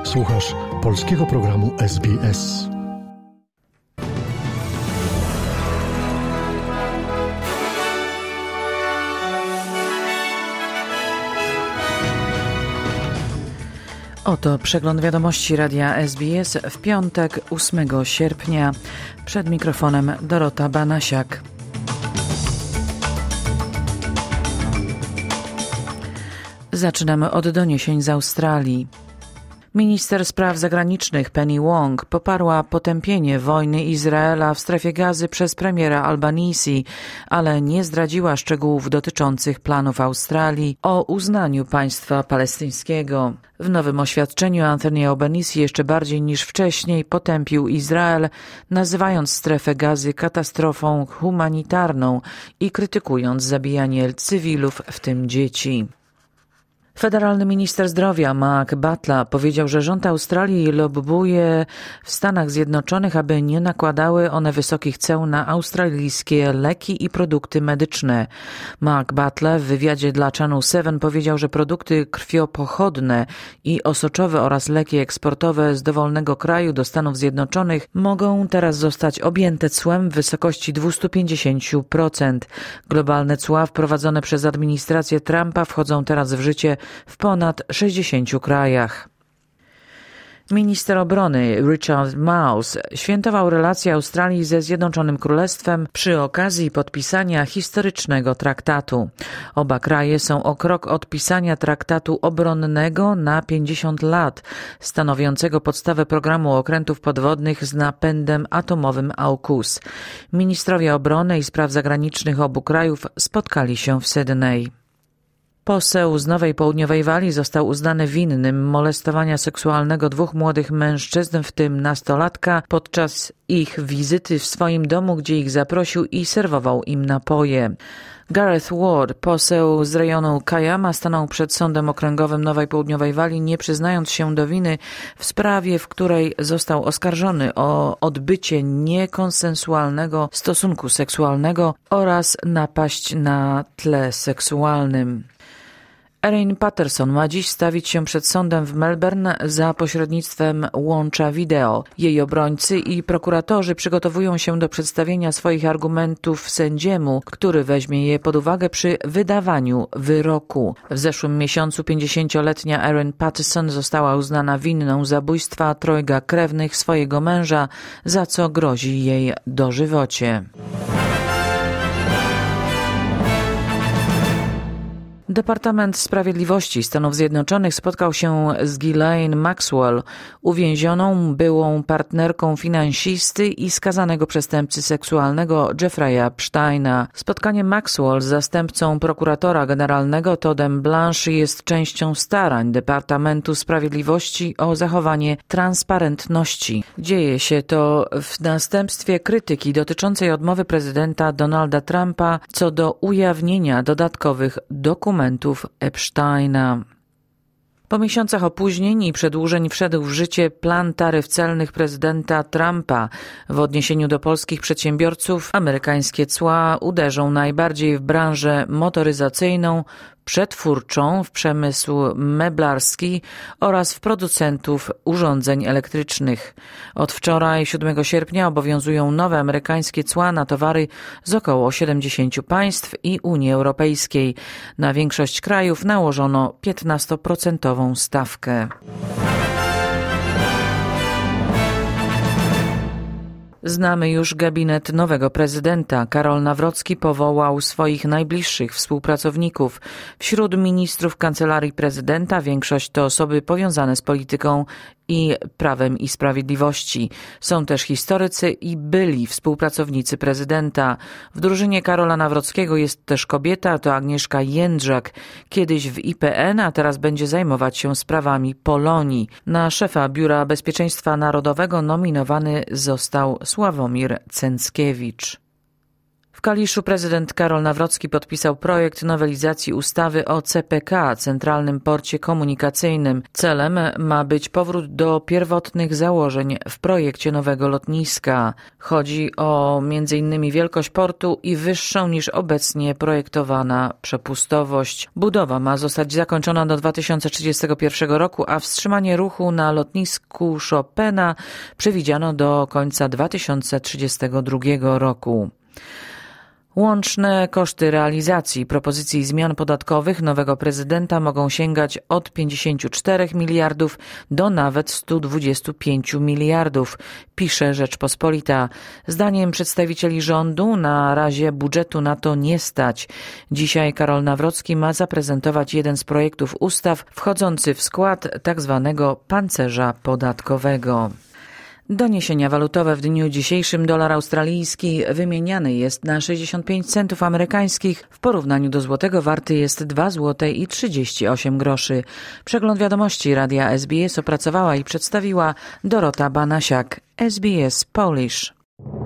Słuchasz polskiego programu SBS. Oto przegląd wiadomości radia SBS w piątek 8 sierpnia. Przed mikrofonem Dorota Banasiak. Zaczynamy od doniesień z Australii. Minister spraw zagranicznych Penny Wong poparła potępienie wojny Izraela w strefie Gazy przez premiera Albanese, ale nie zdradziła szczegółów dotyczących planów Australii o uznaniu państwa palestyńskiego. W nowym oświadczeniu Anthony Albanese jeszcze bardziej niż wcześniej potępił Izrael, nazywając strefę Gazy katastrofą humanitarną i krytykując zabijanie cywilów, w tym dzieci. Federalny minister zdrowia Mark Butler powiedział, że rząd Australii lobbuje w Stanach Zjednoczonych, aby nie nakładały one wysokich ceł na australijskie leki i produkty medyczne. Mark Butler w wywiadzie dla Channel 7 powiedział, że produkty krwiopochodne i osoczowe oraz leki eksportowe z dowolnego kraju do Stanów Zjednoczonych mogą teraz zostać objęte cłem w wysokości 250%. Globalne cła wprowadzone przez administrację Trumpa wchodzą teraz w życie w ponad 60 krajach. Minister obrony Richard Marles świętował relacje Australii ze Zjednoczonym Królestwem przy okazji podpisania historycznego traktatu. Oba kraje są o krok od pisania traktatu obronnego na 50 lat, stanowiącego podstawę programu okrętów podwodnych z napędem atomowym AUKUS. Ministrowie obrony i spraw zagranicznych obu krajów spotkali się w Sydney. Poseł z Nowej Południowej Walii został uznany winnym molestowania seksualnego dwóch młodych mężczyzn, w tym nastolatka, podczas ich wizyty w swoim domu, gdzie ich zaprosił i serwował im napoje. Gareth Ward, poseł z rejonu Kiama, stanął przed Sądem Okręgowym Nowej Południowej Walii, nie przyznając się do winy w sprawie, w której został oskarżony o odbycie niekonsensualnego stosunku seksualnego oraz napaść na tle seksualnym. Erin Patterson ma dziś stawić się przed sądem w Melbourne za pośrednictwem łącza wideo. Jej obrońcy i prokuratorzy przygotowują się do przedstawienia swoich argumentów sędziemu, który weźmie je pod uwagę przy wydawaniu wyroku. W zeszłym miesiącu 50-letnia Erin Patterson została uznana winną zabójstwa trojga krewnych swojego męża, za co grozi jej dożywocie. Departament Sprawiedliwości Stanów Zjednoczonych spotkał się z Ghislaine Maxwell, uwięzioną byłą partnerką finansisty i skazanego przestępcy seksualnego Jeffrey'a Epsteina. Spotkanie Maxwell z zastępcą prokuratora generalnego Toddem Blanche jest częścią starań Departamentu Sprawiedliwości o zachowanie transparentności. Dzieje się to w następstwie krytyki dotyczącej odmowy prezydenta Donalda Trumpa co do ujawnienia dodatkowych dokumentów Epsteina. Po miesiącach opóźnień i przedłużeń wszedł w życie plan taryf celnych prezydenta Trumpa. W odniesieniu do polskich przedsiębiorców amerykańskie cła uderzą najbardziej w branżę motoryzacyjną, przetwórczą, w przemysł meblarski oraz w producentów urządzeń elektrycznych. Od wczoraj, 7 sierpnia, obowiązują nowe amerykańskie cła na towary z około 70 państw i Unii Europejskiej. Na większość krajów nałożono 15% stawkę. Znamy już gabinet nowego prezydenta. Karol Nawrocki powołał swoich najbliższych współpracowników. Wśród ministrów Kancelarii Prezydenta większość to osoby powiązane z polityką i Prawem i Sprawiedliwości. Są też historycy i byli współpracownicy prezydenta. W drużynie Karola Nawrockiego jest też kobieta, to Agnieszka Jędrzak, kiedyś w IPN, a teraz będzie zajmować się sprawami Polonii. Na szefa Biura Bezpieczeństwa Narodowego nominowany został Sławomir Cęckiewicz. W Kaliszu prezydent Karol Nawrocki podpisał projekt nowelizacji ustawy o CPK, Centralnym Porcie Komunikacyjnym. Celem ma być powrót do pierwotnych założeń w projekcie nowego lotniska. Chodzi o m.in. wielkość portu i wyższą niż obecnie projektowana przepustowość. Budowa ma zostać zakończona do 2031 roku, a wstrzymanie ruchu na lotnisku Chopina przewidziano do końca 2032 roku. Łączne koszty realizacji propozycji zmian podatkowych nowego prezydenta mogą sięgać od 54 miliardów do nawet 125 miliardów, pisze Rzeczpospolita. Zdaniem przedstawicieli rządu na razie budżetu na to nie stać. Dzisiaj Karol Nawrocki ma zaprezentować jeden z projektów ustaw wchodzący w skład tzw. pancerza podatkowego. Doniesienia walutowe w dniu dzisiejszym. Dolar australijski wymieniany jest na 65 centów amerykańskich. W porównaniu do złotego warty jest 2 zł i 38 groszy. Przegląd wiadomości Radia SBS opracowała i przedstawiła Dorota Banasiak, SBS Polish.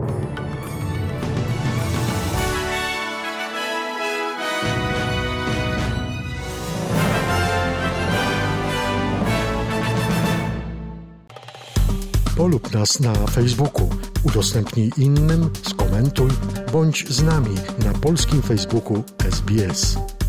Polub nas na Facebooku, udostępnij innym, skomentuj, bądź z nami na polskim Facebooku SBS.